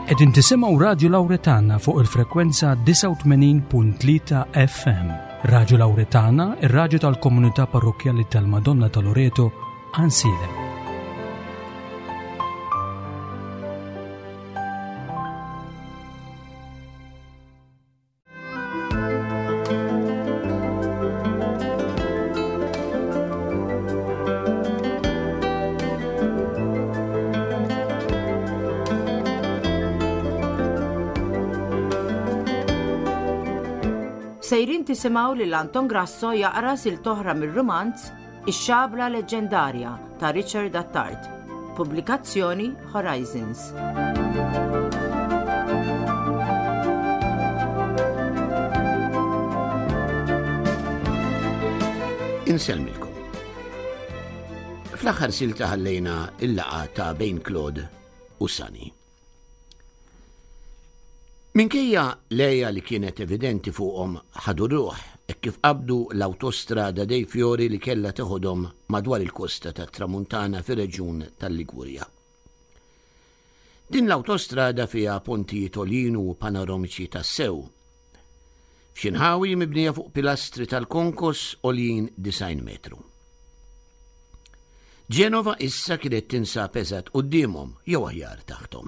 Qegħdin tisimgħu Radju Lawretana fuq il-frekwenza 89.3 FM. Radju Lawretana, ir-radju tal-Komunità Parrokjali tal-Madonna ta' Loreto, Ansilem. Sejrin tisimgħu lil Anton Grasso jaqra sil-toħra mir-romanz Ix-xabra leġġendarja ta' Richard Attard. Pubblikazzjoni Horizons. Inselmilkom. Fl-aħħar silta ħallejna il-laqa ta' bejn Claude u Sunny. Minkejja lejja li kienet evidenti fuqhom ħadu ruħ kif qabdu l-autostrada dei Fiori li kellha teħodhom madwar il-kosta tat-Tramuntana fir-reġjun tal-Ligurja. Din l-autostrada fiha pontijiet olin u panoramiċi tas-sew. F'xinħawi mibnija fuq pilastri tal-konkos olin 90 metru. Ġenova issa kienet tinsab eżatt qudiemhom jew aħjar taħtom.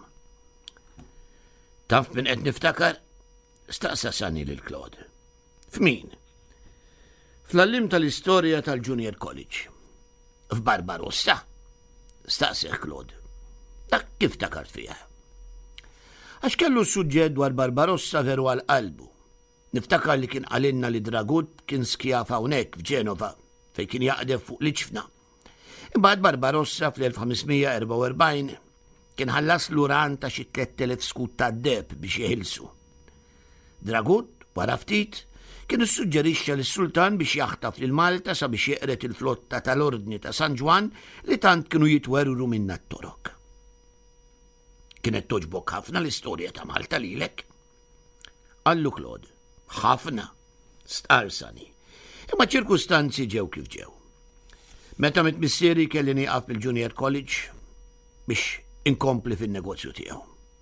Taf min qed niftakar? Staqsa Sunny lil Claude. F'min? Fl-allim tal-istorja tal-Junior College. F'Barbarossa? Staqsih Claude. Dak kif takart fiha? Għax kellu suġġett dwar Barbarossa veru għal-qalbu. Niftakar li kien għalinna li Dragut kien skjaf hawnhekk f'Ġenova fejn kien jaqdef fuq l-iċfna. Imbagħad Barbarossa fl-1544 kien ħallas l-uran ta' xi 3000 skut ta' deb biex jeħilsu. Dragut, wara ftit, kien issuġġerixxa lis-Sultan biex jaħtaf lil Malta sabiex jeqret il-flotta tal-Ordni ta' San Ġwan li tant kienu jitwerru minna t-torok. Kienet toġbok ħafna l-istorja ta' Malta lilek? Qallu Claude, ħafna, star Sunny, imma ċirkustanzi ġew kif ġew. Meta mitmissieri kelli nieqaf bil-Junior College biex inkompli fin-negozju tiegħu.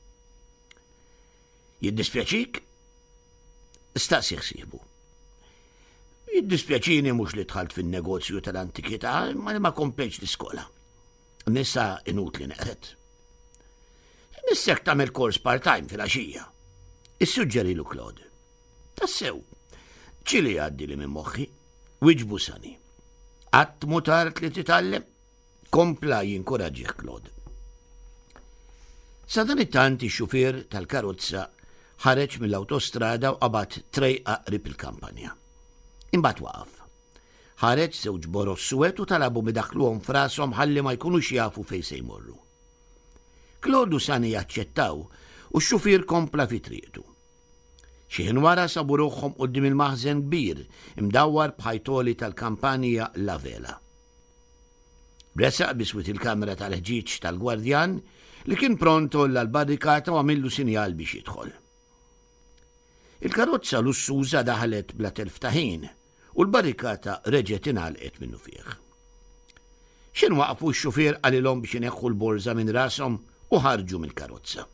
Jiddispjaċik? Staqsi ħsiebu. Jiddispjaċini mhux li dħalt fin-negozju tal-antikità, ma komplejtx l-iskola. Nissa inutli neqret. Nissek tagħmel kors part-time fil-għaxija. Issuġġerilu Claude. Tassew, ċili għaddi li minn moħħi, wiġbu Sunny. Qatt mu tard li titgħallem, kompla jinkoraġġih Claude. Sa dan it-tant ix-xufier tal-karozza ħareġ mill-autostrada u qabad trejqa qrib il-kampanja. Imbagħad waqaf. Ħareġ żewġ boros suwed u talabu midaħluhom f'rashom ħalli ma jkunux jafu fejn se jmorru. Claude u Sunny jaċċettaw u x-xufier kompla fi triqtu. Xi ħin wara sabu ruħhom quddiem il-maħżen kbir imdawwar b'ħajtoli tal-kampanija La Vela. Resaq biswit il-kamera tal-ħġiġ tal-gwardjan li kien pronto l-barrikata u għamillu sinjal biex jidħol. Il-karozza lussuża daħlet bla telf ta' ħin u l-barrikata reġgħet ingħalqet minnu fih. X'in waqfu x-xufier qalilhom biex ineħħu l-borża minn rashom u ħarġu mill-karozza.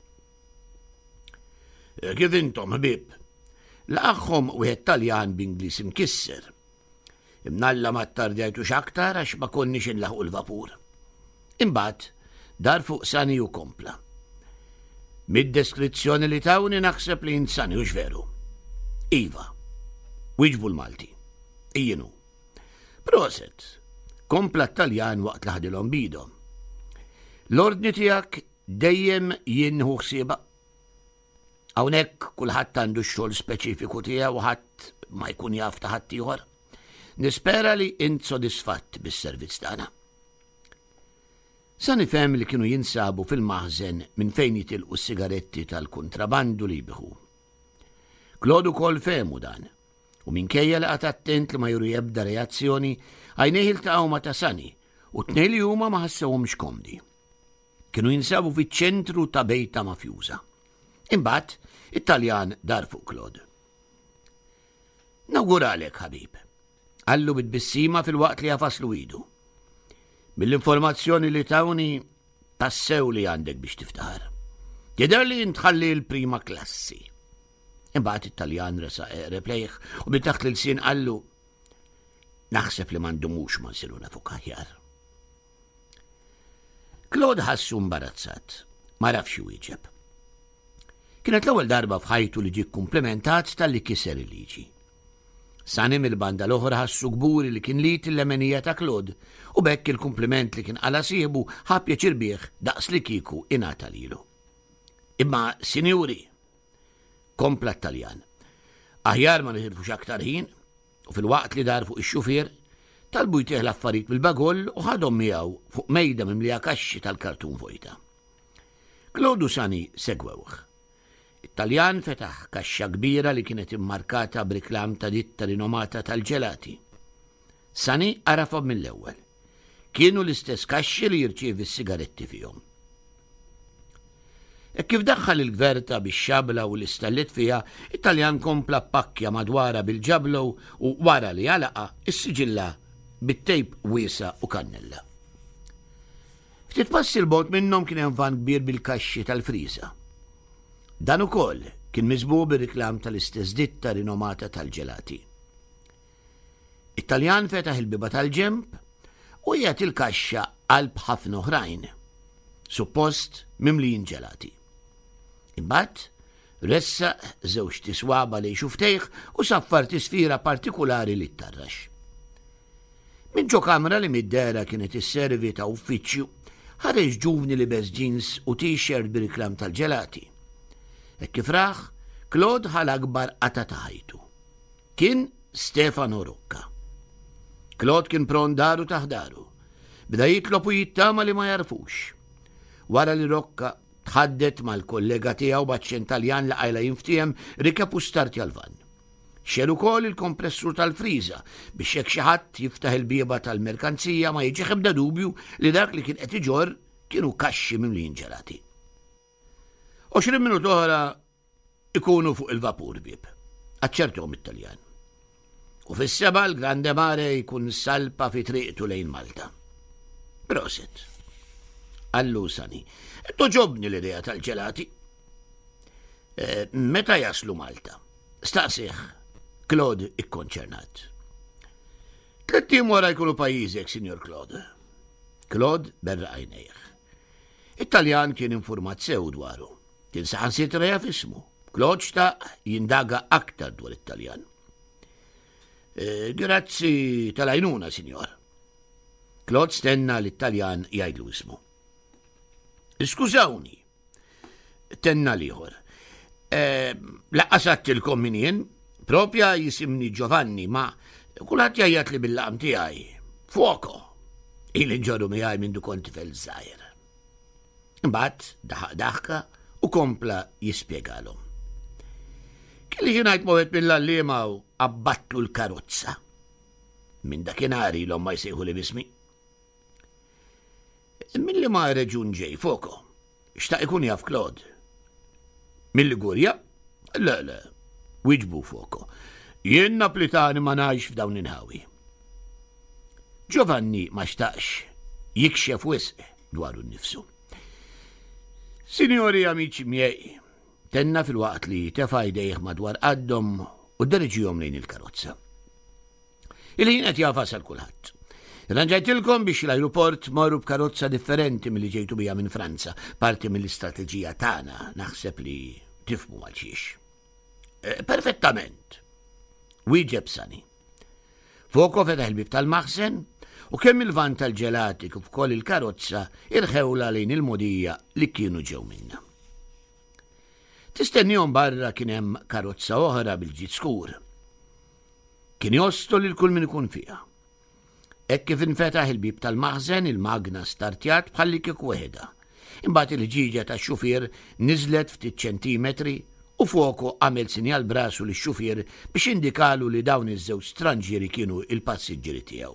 Kif intom ħbieb, laqgħhom wieħed Taljan b'Ingliż imkisser. Imnalla ma ttardjajtu x'aktar għax ma konniex inlaħqu l-vapur. Imbagħad dar fuq Sunny u kompla. Mid-deskrizzjoni li tawni naħseb li Sunny hux veru. Iva, wiġbu l-Malti, jienu. Proset, kompla Taljan waqt laħdilhom bidhom. L-ordni tiegħek dejjem jinħu ħsieba. Hawnhekk kulħadd għandu x-xogħol speċifiku tiegħu u ħadd ma jkun jaf ta' ħadd ieħor. Nispera li int sodisfatt bis-servizz tagħna. Sunny fehem li kienu jinsabu fil-maħżen minn fejn jitilqu s-sigaretti tal-kontrabandu li jbiħu. Claude ukoll fehmu dan, u minkejja li qat attent li ma juru jebda reazzjoni, għajnejh iltaqgħu ma' ta' Sunny u t-tnejn li huma ma ħassewhomx komdi. Kienu jinsabu fiċ-ċentru ta' bejta mafjuża. Imbagħad it-Taljan dar fuq Claude. Nawguralek ħabib. Għallu bit-bissima fil-waqt li jafaslu idu. Mill-informazzjoni li tawni tassew li għandek biex tiftaħar. Jidher li jintħalli l-prima klassi. Imbagħad it-Taljan resa replejh u bitaħt l-sin qallu naħseb li m'għandumux ma nsiru nafu aħjar. Claude ħassu imbarazzat, ma rafx jwieġeb. Kienet l-ewwel darba f'ħajtu li ġie komplementat tal-li kiser il-liġi. Sani mill-banda l-oħra ħassu gburi li kien lit il-lemenija ta' Claude u bekk il-kompliment li kien qala sieħbu ħab jaċirbieħ daqs li kieku ingħata lilu. Imma sinjuri, kompla Taljan, aħjar ma nħirfux aktar ħin u fil-waqt li dar fuq ix-xufier talbu jtieħ l-affarijiet bil-bagoll u ħadhom miegħu fuq mejda mimlija kaxxi tal-kartun vojta. Claude u Sani segwewh. It-Taljan fetaħ kaxxa kbira li kienet immarkata b'riklam ta' ditta rinomata tal-ġelati. Sani arafhom mill-ewwel. Kienu l-istess kaxxi li jirċievi s-sigaretti fihom. E kif daħħal il-gverta bix-xabla u l-istallit fija, it-Taljan kompla pakkja madwara bil-ġablu u wara li għalaqa is-siġilla bit-tejp wiesa u kannella. Ftit passi l-bot minnhom kien hemm van kbir bil-kaxxi tal-friża. Dan ukoll kien miżbu bir-riklam tal-istess ditta rinomata tal-ġelati. It-Taljan fetaħ il-biba tal-ġemp u jgħat il-kaxxa qalb ħafna oħrajn, suppost mimlijin ġelati. Imbagħad ressaq żewġ tiswaba li xuftejh u saffar tisfira partikulari li ttarrax. Minn ġo kamra li mid-dera kienet isservi ta' uffiċċju ħareġ ġuvni libes jeans u t-shirt bir-riklam tal-ġelati. Kif raħ, Claude ħal akbar qata ta' ħajtu. Kien Stefano Rocca. Claude kien pron daru taħdaru. Bda jitlob u jittama li ma jarfux. Wara li Rocca tħaddet mal-kollega tiegħu baċċen Taljan la għajla jinftiem rikab u starti għal-van. Xeru kol il-kompressur tal-friża biex jekk xi ħadd jiftaħ il-bieba tal-merkanzija ma jiġi ebda dubju li dak li kien qed iġorr kienu kaxxi mimlijin ġelati. 20 minut oħra ikunu fuq il-vapur bib. Aċċertuhom it-Taljan. U fis-seba' l-Grande Mare jkun salpa fi triqtu lejn Malta. Proset. Allu Sani, toġobni l-idea tal-ġelati. Meta jaslu Malta? Staqsih Claude ikkonċernat. 3 wara jkunu pajjiżek, Signor Claude. Claude berra għajnejh. It-Taljan kien informat sew dwaru. Kien saħansitra jaf ismu. Claude xtaq jindaga aktar dwar it-Taljan. Grazzi tal-għajnuna, Signor. Claude stenna l-Taljan jgħidlu ismu. Skużawni, tenna liħor. Laqqasattilkom min jien, propja jisimni Giovanni, ma kulħadd jgħid li bil-laqam tiegħi. Fuoco. Il-inġorru miegħi minn du kont fel-żgħir. Imbagħad daħqa u kompla jispjegalhom. Kelli xi ngħid mowet mill-allima u abbattlu l-karozza. Minn dakinhar ilhom ma jsejħu li bismi. Milli ma reġun ġej Fuoco, xtaq ikun jaf Claude. Mill-Ligurja? Le, wieġbu Fuoco. Jien Naplitani ma ngħix f'dawn inħawi. Giovanni ma xtaqx jikxef wisq dwaru nnifsu. Sinjori amici miei, tenna fil-waqt li tefa' jdejh madwar qaddhom u dderġihom lejn il-karozza. Il-ħin qed jafas għal kulħadd. Ranġajtilkom biex l-aeroport morru b'karozza differenti milli ġejtu bija minn Franza, parti mill-istrateġija tagħna, naħseb li tifhmu għal xiex. Perfettament. Wieġeb Sani. Fuoco fetaħ il-bib tal-maħsen u kemm il-van tal-ġelati kif ukoll il-karozza irħewla lejn il-modija li kienu ġew minna. Tistennihom barra kien hemm karozza oħra bil-ġid skur. Kien jostol il kull min ikun fiha. Hekk kif infetaħ il-bib tal-maħżen il-magna startjat bħalli kieku weħda. Imbagħad il-ġiġa tax-xufier niżlet ftit ċentimetri u Fuoco għamel sinjal brasu lix-xufier biex indikalu li dawn iż-żewġ stranġieri kienu il-passiġġieri tiegħu.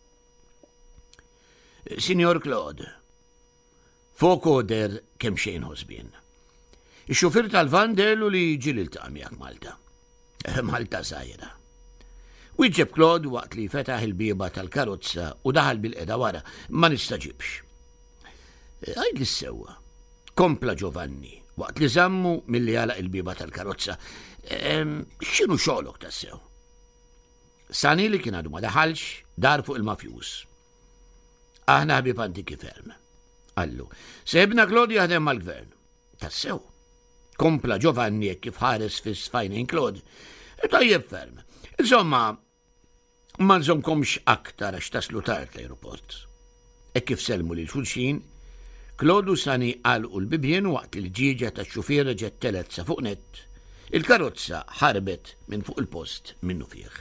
Signor Claude, Fuoco der kemm xejn ħosbien. Ix-xufier tal-van derlu li ġiel iltaqa' miegħek Malta. Malta żgħira. Wieġeb Claude waqt li fetaħ il-bieba tal-karozza u daħal bil-qeda wara, ma nistaġibx. Għajd li sewwa, kompla Giovanni waqt li żammu milli għalaq il-biba tal-karozza. X'inhu xogħolok tassew? Sani li kien għadu ma daħalx dar fuq il-mafjuż. Aħna ħbib antiki ferm. Allu, sebna Claude jaħdem mal-gvern. Tassew. Kompla Giovanni kif ħares fis fajnin Claude. Tajjeb ferm. Insomma, ma nżomkomx aktar għax taslu tard l-aeroport. Kif selmu li xulxin, Claude u Sani għalqu l-bibjen waqt li l-ġiġa ta' xufiera ġet telet sa fuq net. Il-karozza ħarbet minn fuq il-post minnu fih.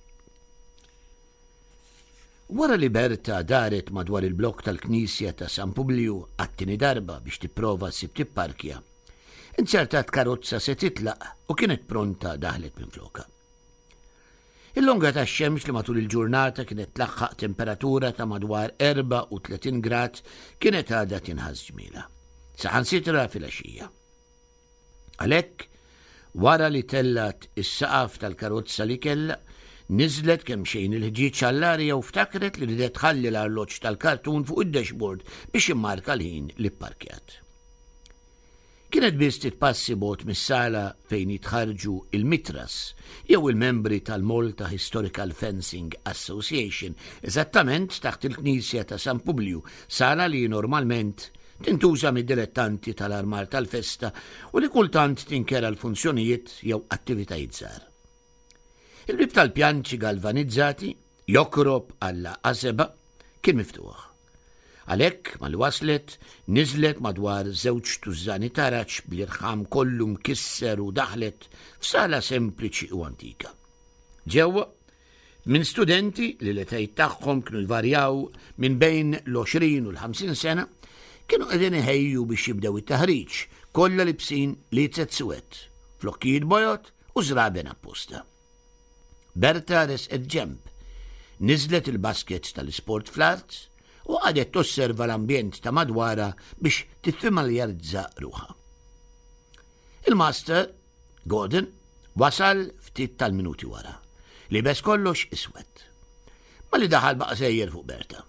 Wara li Berta daret madwar il-blok tal-Knisja ta' San Publiu għattini darba biex tipprova ssib tipparkja, insertat karozza se titlaq u kienet pronta daħlet minn floka. Il-longa ta' xemx li matul il-ġurnata kienet tlaħħaq temperatura ta' madwar 34 grad kienet għadha tinħass ġmila. Saħansitra fil-għaxija. Għalhekk, wara li tellat is-saqaf tal-karozza li kella, niżlet kemm xejn il-ħġieġ għall-arja u ftakret li ridet tħalli l-arloġġ tal-kartun fuq id-dashboard biex immarka l-ħin li pparkjat. Kienet biss titpassi bot mis-sala fejn jitħarġu il-mitras jew il-membri tal-Malta Historical Fencing Association, eżattament taħt il-Knisja ta' San Publiu, sala li normalment tintuża mid-dilettanti tal-armar tal-festa u li kultant tinkera l-funzjonijiet jew attivitajiet żgħar. Il-bib tal-pjanċi galvanizzati, jokrob għalla għazeba, kien miftuħ. Għalhekk mal-waslet niżlet madwar żewġ tużżani taraċ bl-irħam kollu mkisser u daħlet f'sala sempliċi u antika. Ġewwa, minn studenti li l-etajiet tagħhom kienu jvarjaw minn bejn l-20 u l-50 sena, kienu qegħdin iħejju biex jibdew it-taħriġ kollha libsin li jitsetsuwet, flokkijiet bojot u żraben apposta. Berta resqet ġemp, niżlet il-baskets tal-isport fl-arts u għadet tosserva l-ambjent ta' madwara biex titfamiljarizza ruħa. Il-master, Gordon, wasal ftit tal-minuti wara, li bes kollox iswed. Ma li daħal baqa sejjer fuq Berta.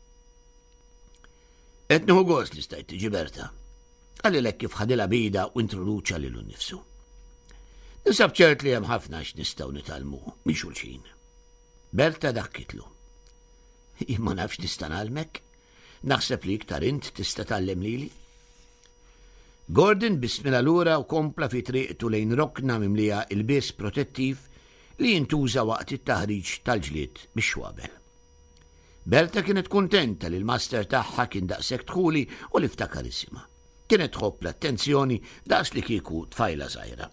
Etnuħu għos li stajt tiġi Berta, għalli l-ek kif ħadila bida u introduċa li l-nifsu. Nisab ċert li hemm ħafna x'nistgħu nitalmu minn xulxin. Berta dakkitlu. Ma nafx tista' nagħlmek, naħseb li iktar int tista' tgħallem lili. Gordon bismila lura u kompla fi triqtu lejn rokna mimlija il-bies protettiv li jintuża waqt it-taħriġ tal-ġlied bix-xwabel. Berta kienet kuntenta li l-master tagħha kien daqshekk dħuli u li ftakar isimha. Kienet tħobb l-attenzjoni daqs li kieku tfajla żgħira.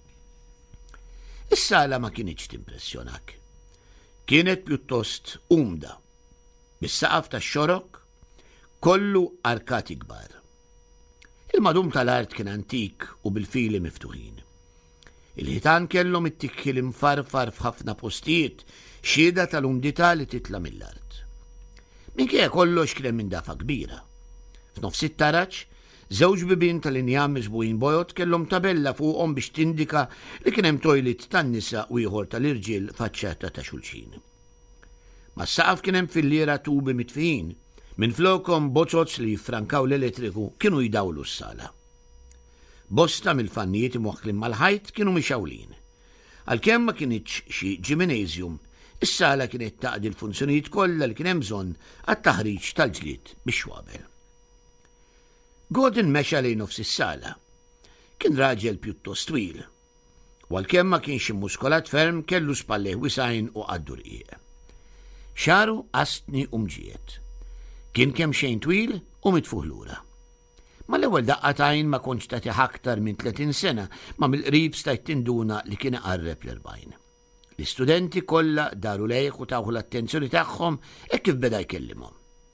Is-sala ma kienitx timpressjonak. Kienet pjuttost umda. Bis-saqaf tax-xorok kollu arkati kbar. Il-madum tal-art kien antik u bil-fili miftuħin. Il-ħitan kellhom it-tikki mfarfar f'ħafna postijiet xieda tal-umdità li titla mill-art. Minkejja kollox kien minn dafa kbira. F'nofs it-taraġġ, żewġ bibien tal-injam miżbuin bojot kellhom tabella fuqhom biex tindika li kien hemm tojlit tan-nisa u ieħor tal-irġiel faċċata ta' xulxin. Mas-saqaf kien hemm fil-liera tubi mitfijin, minn flokhom bozzozz li jiffrankaw l-elettriku kienu jdawlu s-sala. Bosta mill-fannijiet imwaħklin mal-ħajt kienu mixawlin. Għalkemm ma kienitx xi gymnasium, is-sala kienet taqdi l-funzjonijiet kollha li kien hemm bżonn għat-taħriġ tal-ġlied bix-xwabel. Gordon mexa lejn nofs is-sala. Kien raġel pjuttost twil. U għalkemm ma kienx immuskolat ferm kellu spallejh wisajn u qaddu rqiq. Xaru qastni u mġiet. Kien kemm xejn twil u mitfuħ lura. Ma l-ewwel daqqatajn ma kontx tagħti aktar minn 30 sena, ma mill-qrib stajt tinduna li kien qarreb l-40. L-istudenti kollha daru lejh u tagħhu l-attenzjoni tagħhom hekk kif beda jkellimhom.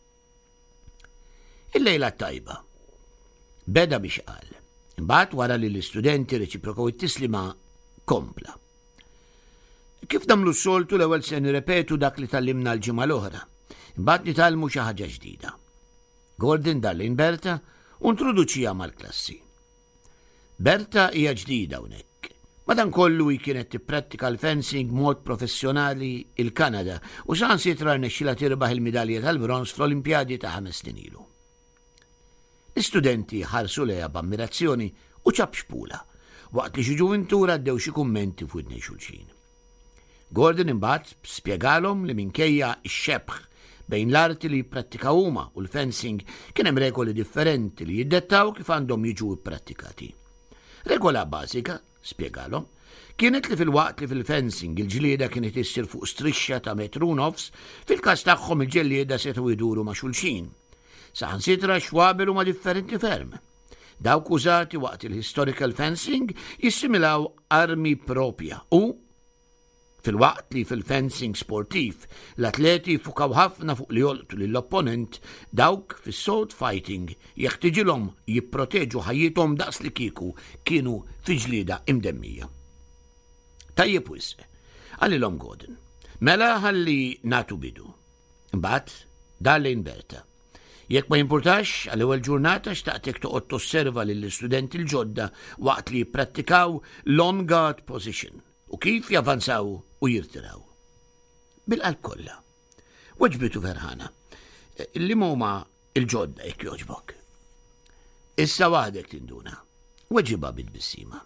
Il-lejla tajba. Beda biex qal. Imbagħad wara li l-istudenti reċiprokaw it-tislima kompla. Kif damlu s-soltu l-ewwel se nirrepetu dak li tallimna l-ġimgħa l-oħra. Imbagħad nitalmu xi ħaġa ġdida. Gordon dallin Berta u introduċija mal-klassi. Berta hija ġdida hawnhekk. Madankollu hi kienet tipprattika l-fencing mod professjonali il-Kanada u saħansitra rnexxilha tirbaħ il-midalja tal-bronz fl-Olimpjadi ta' 5 snin ilu. L-istudenti ħarsu lejha b'ammirazzjoni u ċab xpula, waqt li xi ġuventura ddew xi kummenti f'widnej xulxin. Gordon imbagħad spjegalhom li minkejja x-xebħ bejn l-arti li jipprattika huma u l-fencing kien hemm regoli differenti li jiddettaw kif għandhom jiġu ipprattikati. Regola bażika, spjegalhom, kienet li fil-waqt li fil-fencing il-ġlieda kienet issir fuq strixxa ta' metru nofs, fil-każ tagħhom il-ġellieda setgħu jduru ma' xulxin. Saħansitra xwabel huma differenti ferm. Dawk użati waqt il-historical fencing jissimilaw armi propja u fil-waqt li fil-fencing sportiv l-atleti fukaw ħafna fuq li jolqtu lill-opponent, dawk fis-sword fighting jeħtieġilhom jipproteġu ħajjithom daqs li kieku kienu fi ġlieda imdemmija. Tajjeb wisq, għalilhom Gordon, mela ħalli nagħtu bidu. Imbagħad dar lejn Berta. Jekk ma jimpurtax għal-ewwel ġurnata xtaqtek toqgħod tosserva lill-istudenti l-ġodda waqt li jipprattikaw l-on guard position u kif javanzaw u jirtiraw. Bil-qalb kollha. Weġbitu ferħana. Li huma l-ġodda jekk jogħġbok. Issa waħdek tinduna. Weġibha bil-bissima.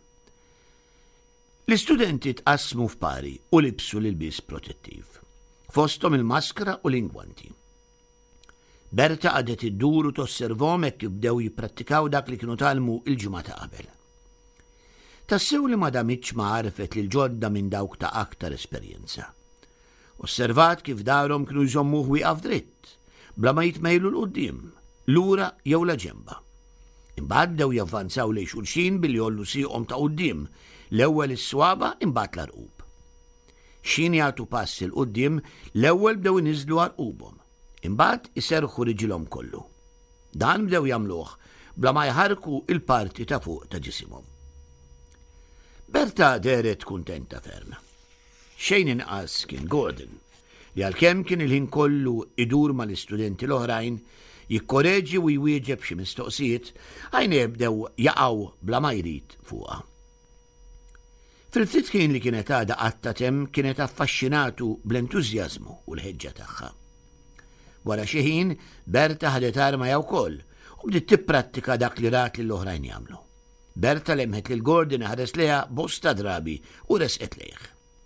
L-istudenti tqassmu f'pari u libsu l-ilbies protettiv. Fosthom il-maskra u l-ingwanti. Berta għadet iddur u tosservhom hekk jibdew jipprattikaw dak li kienu talmu il-ġimgħa ta' qabel. Tassew li ma damitx ma għarfet li l-ġodda minn dawk ta' aktar esperjenza. Osservat kif darhom kienu jżommuh wieqaf dritt, bla ma jitmejlu l-qudiem, lura jew la ġemba. Imbagħad bdew javvanzaw lejn xulxin billi jollu sieqhom ta' quddiem, l-ewwel is-swaba imbagħad l-arqub. Xin jagħtu pass il qudiem, l-ewwel bdew iniżlu arqubhom, imbagħad iserħu riġilhom kollu. Dan bdew jagħmluh bla ma jħarku il-parti ta' fuq ta' ġisimhom. Berta deret kuntenta ferm. Xejn inqas kien Gordon, li għalkemm kien il-ħin kollu idur mal-istudenti l-oħrajn, jikkoreġi u jwieġeb xi mistoqsijiet, għajn jibdew jaqgħu bla ma jrid fuqha. Fil-ftit kien li kienet għadha qattatem kienet affaxxinatu bl-entużjażmu u l-ħeġġa tagħha. Wara xi ħin Berta ħadet arma jew wkoll u bdiet tipprattika dak li rat lill oħrajn jagħmlu. Berta lemħet lil Gordon ħares leha bosta drabi u resqet lejh.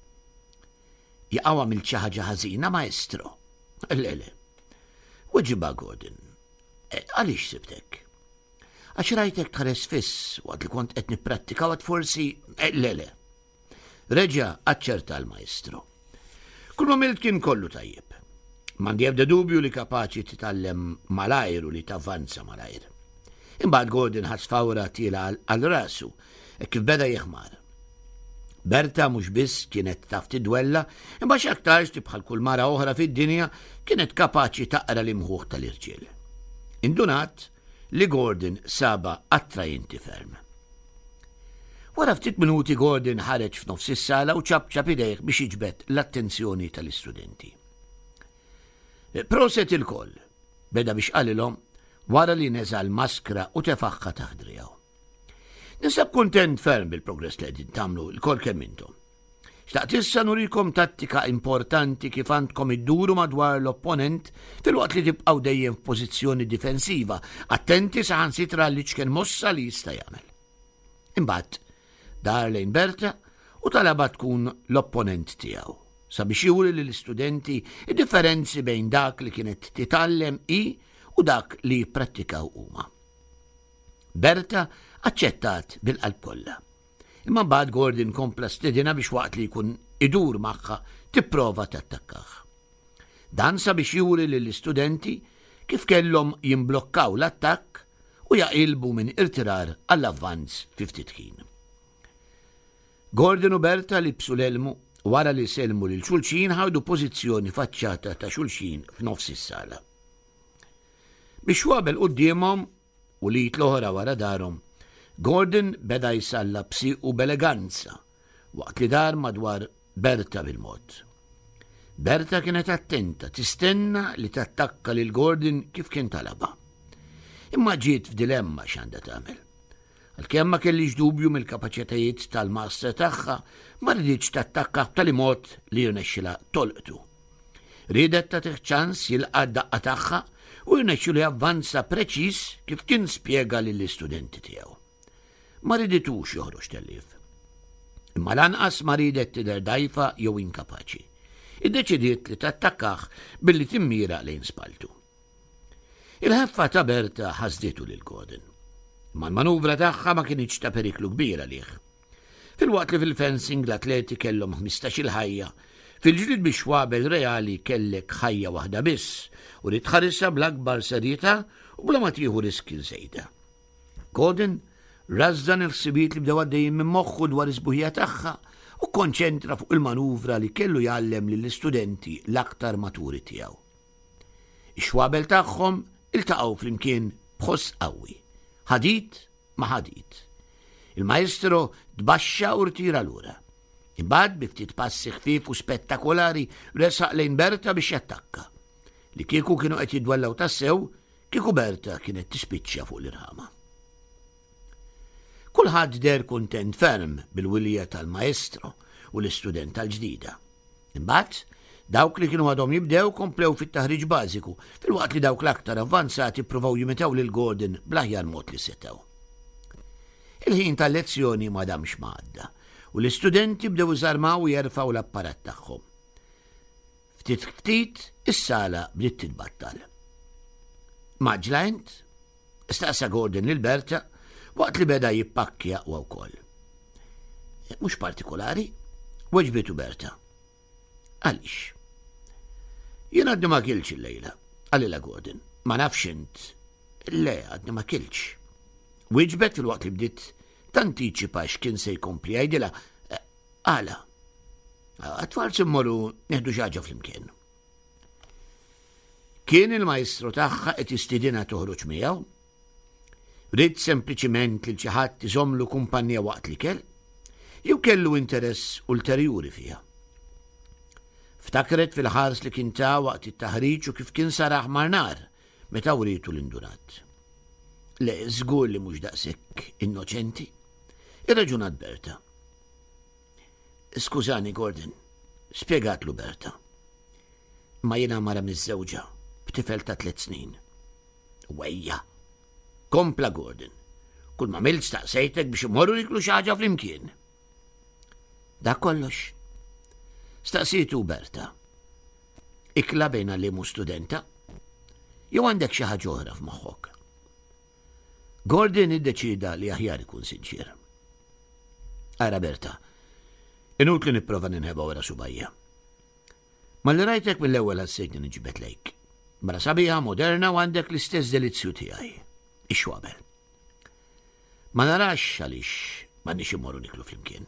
Jaqgħu għamilt xi ħaġa ħażina maestro. Lele. Weġibha Gordon. Għaliex sibtek? Għax rajtek tħares fiss waqt li kont qed nipprattika waqt forsi lele. Reġa' aċċerta l-maestro. Kull għamilt kien kollu tajjeb. M'għandi ebda dubju li kapaċi titgħallem malajr u li tavvanza malajr. Imbagħad Gordon ħass fawra tiela għal rasu, kif beda jeħmar. Berta mhux biss kienet taf tidwella, imma x'aktarx bħal kull mara oħra fid-dinja kienet kapaċi taqra l-imħuħ tal-irġiel. Indunat li Gordon saba attrajenti ferm. Wara ftit minuti Gordon ħareġ f'nofs is-sala u ċabċab idejh biex jiġbed l-attenzjoni tal-istudenti. Proset il-koll, beda biex qalilhom wara li neżal maskra u tefaħħa taħdrijaw. Nisab kuntent ferm bil-progress li qegħdin tagħmlu l-kol kemm intom. Xtaqt issa nurikom tattika importanti kif għandkom idduru madwar l-opponent fil-waqt li tibqgħu dejjem f'pożizzjoni difensiva, attenti saħansitra li ċkien mossa li jista' jagħmel. Imbagħad dar lejn Berta u talaba tkun l-opponent tiegħu sabiex juri lill-istudenti id-differenzi bejn dak li kienet titgħallem i u dak li jipprattikaw huma. Berta aċċettat bil-qalb kollha. Imma mbagħad Gordon kompla stedina biex waqt li jkun idur magħha tipprova tattakkah. Dan sabiex juri lill-istudenti kif kellhom jimblokkaw l-attakk u jaqilbu minn irtirar għall-avvanz fi ftit ħin. Gordon u Berta libsu l-elmu wara li selmu lil xulxin ħawdu pożizzjoni faċċata ta' xulxin f'nofs is-sala. Biex wabel qudiemhom u li l-oħra wara darhom, Gordon beda jsalla b'sieq u b'eleganza waqt li dar madwar Berta bil-mod. Berta kienet attenta, tistenna li tattakka lil Gordon kif kien talaba. Imma ġiet f'dilemma x'għandha tagħmel. Għalkemm ma kellix dubju mill-kapaċitajiet tal-master tagħha, ma rridx tattakka b'tali mod li jirnexxilha tolqtu. Ridet tagħtih ċans jilqa' d-daqqa tagħha u jirnexxilu javvanza preċiż kif kien spjega lill-istudenti tiegħu. ma riditux joħroġ tellif. Imma lanqas ma ridet tidher dajfa jew inkapaċi. Iddeċidiet li tattakkaħ billi timmira lejn spaltu. Il-ħeffa ta' Berta ħasditu lil Gordon. Ma l-manuvra tagħha ma kienx ta' periklu kbira lih. Fil-waqt li fil-fencing l-atleti kellhom 15-il ħajja, fil-ġrid biex wabel reali kellek ħajja waħda biss u li tħarissa bl-akbar serjetà u bla ma tieħu riski żejda. Gordon rażżan il-ħsibiet li bdew għaddejjin minn moħħu dwar is-sbuħija tagħha u konċentra fuq il-manuvra li kellu jgħallem lill-istudenti l-aktar maturi tiegħu. Ix-xwabel tagħhom iltaqgħu flimkien b'ħoss qawwi. Ħadit ma ħadit. Il-maestro tbaxxa u rtira lura. Imbagħad bi ftit passi ħfief u spettakolari resaq lejn Berta biex jattakka. Li kieku kienu qed jidwellaw tassew, kieku Berta kienet tispiċċja fuq l-irħama. Kulħadd der kuntent ferm bil-wilja tal-maestro u l-istudent tal-ġdida. Imbagħad dawk li kienu għadhom jibdew komplew fit-taħriġ bażiku, filwaqt li dawk l-aktar avvanzati ppruvaw jimitaw lil Gordon bl-aħjar mod li setgħu. Il-ħin tal-lezzjoni ma damx għadda u l-istudenti bdew iżarmaw u jerfgħu l-apparat tagħhom. Ftit ftit is-sala bdiet titbattal. Maġlajnt, staqsa Gordon lil Berta waqt li beda jippakkja u wkoll. Mhux partikolari, weġbitu Berta. Għaliex? Jien għadni ma kilx il-lejla, għalila Gordon. Ma nafx int. Le, għadni ma kilx. Weġbet fil-waqt li bdiet tantiċipa x'kien se jkompli għajdila. Għala. Għatfall simmorru neħdu xaġa flimkien. Kien il-maestru tagħha qed jistidina toħroġ miegħu. Rid sempliċiment li xi ħadd iżommlu kumpanija waqt li kell, jew kellu interess ulterjuri fiha. Ftakret fil-ħars li kien ta' waqt it-taħriġ u kif kien saraħ mar-nar meta writu l-indunat. Le, żgur li mhux daqshekk innoċenti, irraġunat Berta. Skużani, Gordon, spjegatlu Berta. Ma jiena mara miż-żewġa b'tifel ta' 3 snin. Wejja. Kompla Gordon, kull ma milt staqsejtek biex imorru niklu xi ħaġa flimkien. Dak kollox. Staqsitu Berta. Ikla bejn għallimu studenta? Jew għandek xi ħaġa oħra f'moħħok? Gordon iddeċida li aħjar ikun sinċir. Ara Berta, inut li nipprova ninħeba wara subajja. Ma li rajtek mill-ewwel ħassejtni niġibet lejk. Mara sabiħa moderna u għandek l-istess delizzju tiegħi. Ix-xwabel. Ma narax għaliex m'għandniex immorru niklu flimkien.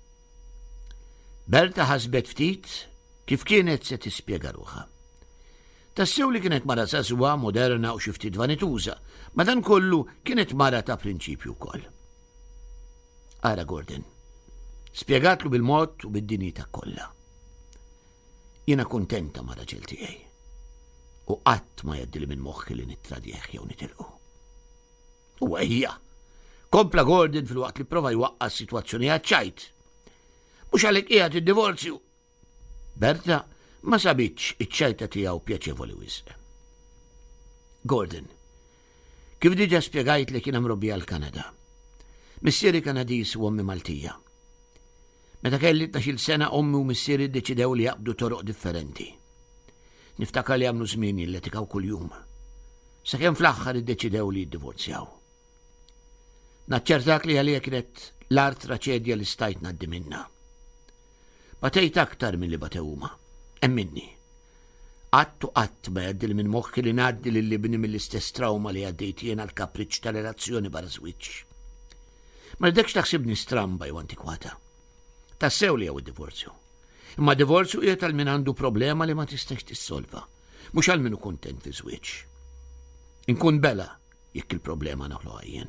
Berta ħasbet ftit kif kienet se tispjega ruħha. Tassew li kienet mara saswa moderna u xi ftit vanituża, ma dan kollu kienet mara ta' prinċipju wkoll. Ara Gordon, spjegatlu bil-mod u bid-dinjità kollha. Jiena kuntenta ma' raġel tiegħi u qatt ma jgħaddili minn moħħi li nittradjeh jew nitilqu. U għajja, kompla Gordon fil-waqt li prova jwaqqa s-sitwazzjoni għadċajt. Mux għalek qiegħed id-divorzju. Berta ma sabitx iċ-ċajta tiegħu pjaċevoli wisq. Gordon, kif diġà spjegajt li kien mrobbi għal-Kanada. Missieri Kanadis u ommi Maltija. Meta kelli 12 sena ommi u missieri ddeċidew li jaqbdu toroq differenti. Niftakar li għamlu żmien jilletikaw kuljum. Sakemm fl-aħħar iddeċidew li jiddivorzjaw. Naċċertak li għalija kienet l-art traċedja li stajt ngħaddi minnha. Batejt aktar milli batewhuma, hemm minni. Qatt u qatt ma jgħaddil minn moħħi li ngħaddi lill-ibni mill-istess trauma li għaddejt jien għall-kapriċċ tal-relazzjoni barra żwieġ. Ma rridekx taħsibni stramba jew antikwata. Tassew li jew id-divorzju. Imma divorzju qiegħed għal min għandu problema li ma tistax tissolva, mhux għal min hu kuntent fi żwieġ. Inkun bela jekk il-problema naħluha jien.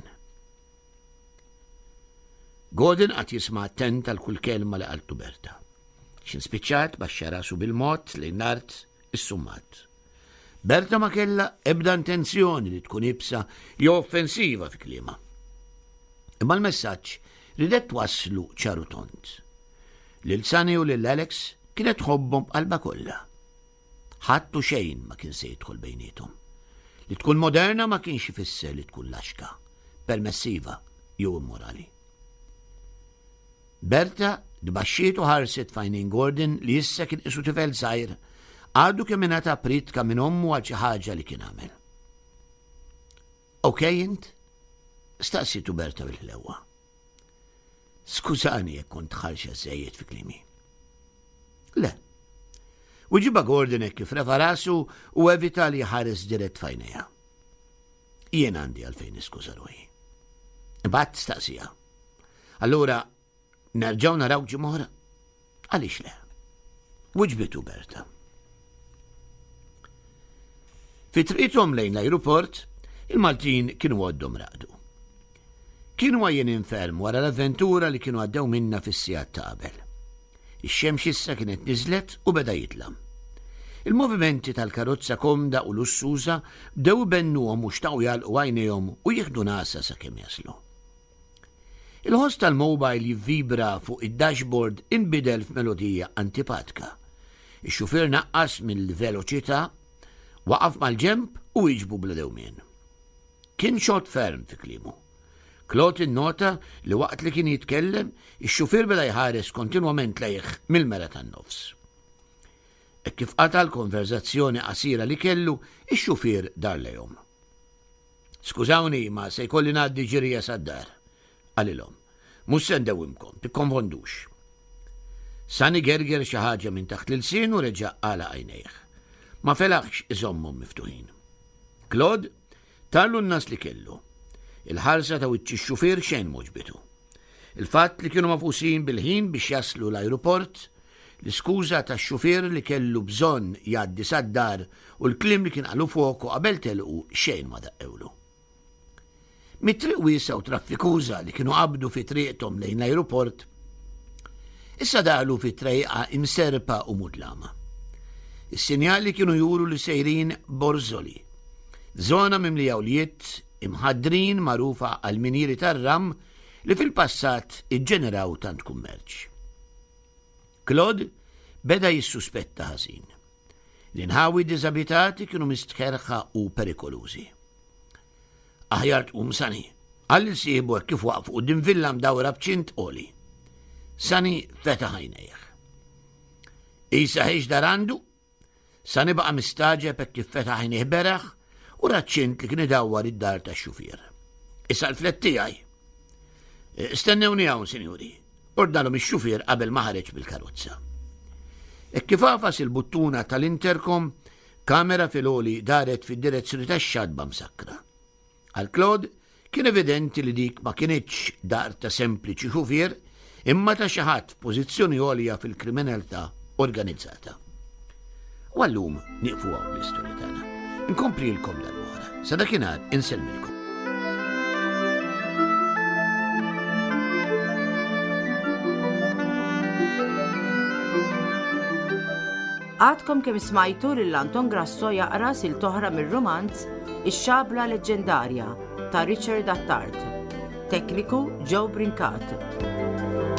Gordon qatt jisma' attent għal kull kelma li qaltu Berta. X'inspiċċat baxxa rasu bil-mod lejn art is-summat. Berta ma kellha ebda intenzjoni li tkun ibsa jew offensiva fi kliema. Imma l-messaġġ ridet waslu ċaru tont. Lil Sunny u lil Alex kienet tħobbhom b'qalba kollha. Ħadd u xejn ma kien se jidħol bejniethom. Li tkun moderna ma kienx ifisser li tkun laxka, permessiva jew immorali. Berta dbaxxiet u ħarset fajnin Gordon li issa kien isu tifel żgħir għadu kemm ingħata pritka minn ommu għal xi ħaġa li kien għamel. Okej int? Staqsitu Berta bil-ħlewwa. Skużani jekk kont ħarxa żejjed fi klimi. Le. Uġiba Gordon hekk kif refa' rasu u evita li ħares dirett fajnejha. Jien għandi għalfejn niskuża ruħi. Imbagħad staqsija. Allura nerġgħu naraw ġimgħa? Għaliex le? Uġbitu Berta. Fi triqithom lejn l-ajruport, il-Maltin kienu għoddhom raqdu. Kienu għajjen inferm wara l-avventura li kienu għaddew minna fis-sigħat ta' qabel. Ix-xemx issa kienet niżlet u beda jitlam. Il-movimenti tal-karozza komda u lussuża bdew bennuhom u xtaqgħu jalqu għajnejhom u jieħdu nasa sakemm jaslu. Il-ħoss tal-mobile jivvibra fuq id-dashboard inbidel f'melodija antipatika. Ix-xufier naqqas mill-veloċità, waqaf mal-ġemp u jiġbu bla dewmien. Kien xogħol ferm fi kliemu. Claude innota li waqt li kien jitkellem, ix-xufier beda jħares kontinwament lejh mill-mera tan-nofs. Kif qata l-konverzazzjoni qasira li kellu, ix-xufier dar lejhom. Skużawni, ma se jkolli ngħaddi ġirija sad-dar, għalilhom. Mhux se ndewwimkom, tikkonfondux. Sani gerger xi ħaġa minn taħt l-ilsien u reġa' qala għajnejh. Ma felaħx iżommhom miftuħin. Claude tallu n-nas li kellu. Il-ħarsa ta' wiċċ ix-xufier xejn moġbitu. Il-fatt li kienu mafusin bil-ħin biex jaslu l-ajruport, l-iskuża tax-xufier li kellu bżonn jgħaddi sad-dar u l-klim li kien qalu fuq qabel telqu xejn ma daqqewlu. Mit-triq wiesa u traffikuża li kienu qabdu fi triqthom lejn l-ajruport, issa daħlu fi trejqa imserpa u mudlama. Is-sinjali kienu juru li sejrin Borzoli, żona mimlija awlijiet imħaddrin magħrufa għal minieri tar-ram li fil-passat iġġeneraw tant kummerċ. Claude beda jissuspetta ħażin. L-inħawi diżabitati kienu mistħerħa u perikolużi. Aħjar tqum Sani, għalli siħbu kif waqfu qudiem villa mdawra b'ċint qoli. Sani fetaħ għajnejh. Isa ħeġ dar għandu, Sani baqa' mistaġeb hekk kif fetaħ għajnejh beraħ u raċċint li kien idawwar id-dar tax-xufier. Issa l-flet tiegħi. Stennewni hawn, sinjuri. Ordnalhom ix-xufier qabel ma ħareġ bil-karozza. Hekk kif għafas il-buttuna tal-interkom, kamera fil-għoli daret fid-direzzjoni tax-xadba msakkra. Għal Claude kien evidenti li dik ma kienitx dar ta' sempliċi xufier imma ta' xi ħadd f'pożizzjoni għolja fil-kriminalità organizzata. U għallum nieqfu hawn l-istorja tagħna. Inkomprilkom dal-oħra. Sa dakinhar insellmilkom. Għadkom kemm smajtu lil Anton Grasso jaqra sil-toħra mir-romanz Ix-xabla leġġendarja ta' Richard Attard. Tekniku Joe Brincat.